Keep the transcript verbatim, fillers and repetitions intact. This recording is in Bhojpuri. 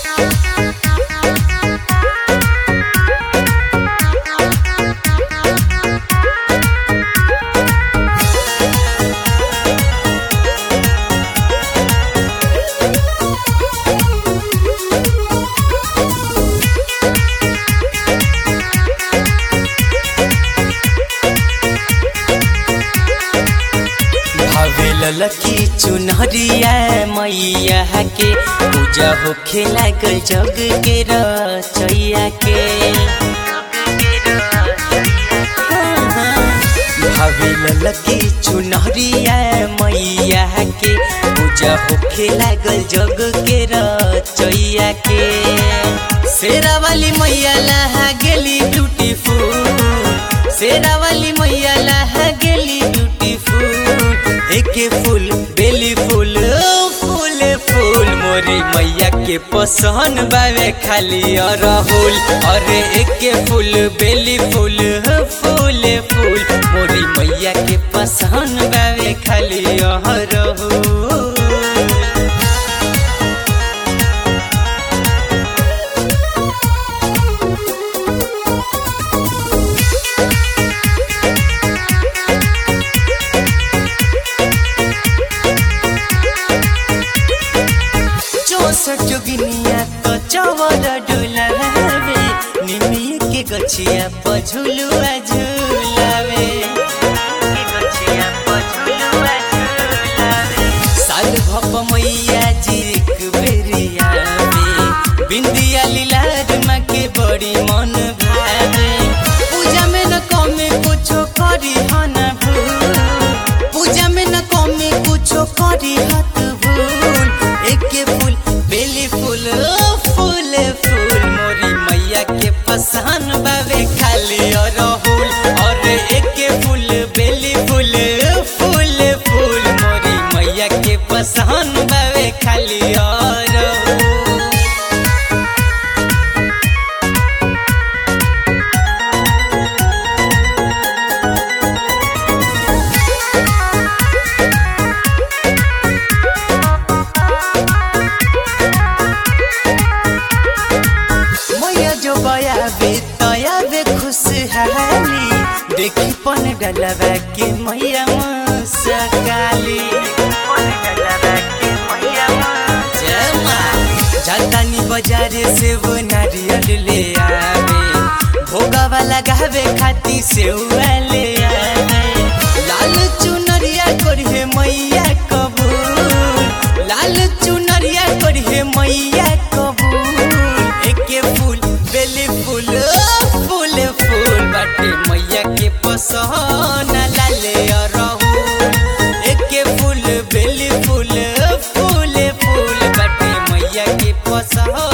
ललकी चुनरिया मैया के पूजा होखे लागल जग के रचैया के भाभी ललकी चुनरिया मैया के पूजा होखे लागल जग के रचैया के शेरा वाली मैया लहा गेली ब्यूटीफुल शेरा वाली मैया लहा गेली ब्यूटीफुल एके फूल बेली फूल फूल फूल मोरी मैया के पसंद बावे खाली अरहुल अरे एके फूल बेली फूल फूल फूल मोरी मैया के पसंद बावे खाली अरहुल। जोगिनिया तो चवर डुलावे निमिया के गछिया पर झुलुआ झुलावे साल भप मैया जी एक बेरिया में बिंदिया लीलार माँ के बड़ी मन भावे पूजा में न कमे कुछो करी हन भूल पूजा में न कमे कुछो करी हत भूल एके फूल बेली फूल फूल फूल मोरी मैया के पसंद बावे खाली अरहुल और एके फूल बेली फूल फूल फूल मोरी मैया के पसंद बावे खाली अरहुल। देखी पन डलवा के मैया मुस्काली जातानी बाजारे से वो नारियल ले आवे भोगावा लगावे खाती से ले आवे लाल चुनरिया करिए मैया कबूल लाल चुनरिया करिए मैया कबूल एके फूल बेली फूल फूल फूल बाटे मैया के पसंद लाले अरहुल एके फूल बेली फूल फूल फूल बाटे मैया के पसंद।